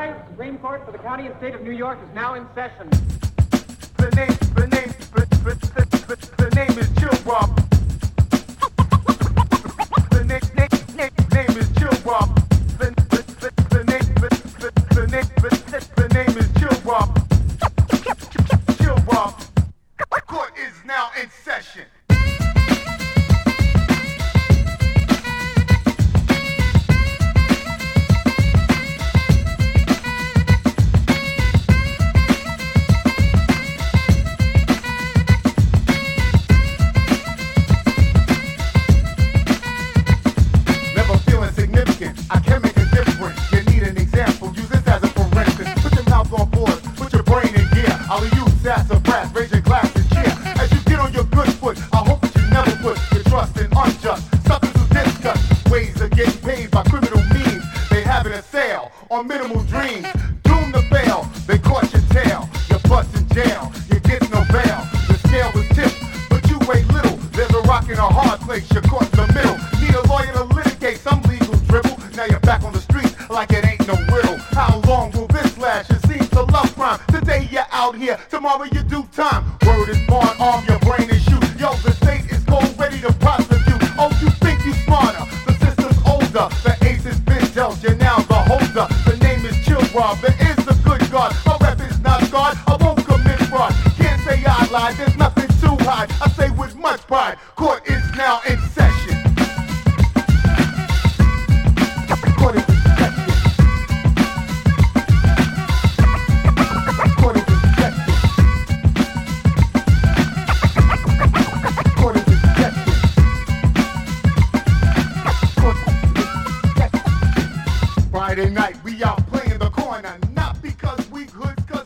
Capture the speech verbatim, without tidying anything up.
rise, the Supreme Court for the County and State of New York is now in session. The name, the name, the, the, the, the, the name is Chill Rob. The name, name, name, name is Chill Rob. The, the, the, the name, the, the, the name, the, the name is Chill Rob. Chill Rob. Court is now in session. I can make a difference. You need an example. Use this as a forensic. Put your mouth on board. Put your brain in gear. I'll use sass or brass. Raise your glass and cheer. As you get on your good foot, I hope that you never put your trust in unjust. Something to discuss. Ways of getting paid by criminal means. They having a sale on minimal dreams. Doomed to fail. They caught your tail. You're bust in jail. You get no bail. The scale was tipped, but you weigh little. There's a rock in a hard place. You're caught in the middle. Need a lawyer to litigate some legal dribble. Now you're back on the streets like it ain't no riddle. How long will this last? You seem to love crime. Today you're out here, tomorrow you do time. Word is born, arm your brain and shoot. Yo, the state is cold, ready to prosecute. Oh, you think you smarter? The system's older. The ace has been dealt, you're now the holder. The name is Chill Rob, there is the good God. My rep is not God, I won't commit fraud. Can't say I lied, there's nothing to hide. I say with much pride, court is now in session. Friday night, we out playing the corner. Not because we hoods, cause